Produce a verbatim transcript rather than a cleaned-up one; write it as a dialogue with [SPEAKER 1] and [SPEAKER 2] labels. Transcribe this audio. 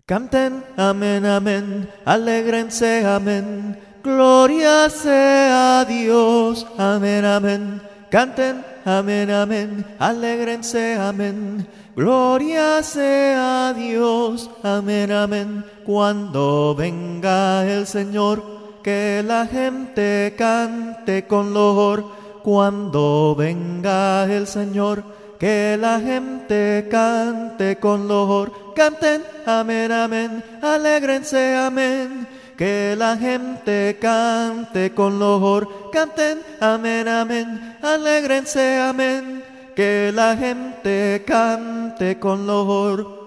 [SPEAKER 1] Canten, amén, amén, alégrense, amén, gloria sea a Dios, amén, amén. Canten, amén, amén, alégrense, amén, gloria sea a Dios, amén, amén. Cuando venga el Señor, que la gente cante con loor. Cuando venga el Señor, que la gente cante con loor. Canten, amén, amén, alégrense, amén. Que la gente cante con loor. Canten, amén, amén, alégrense, amén. Que la gente cante con loor.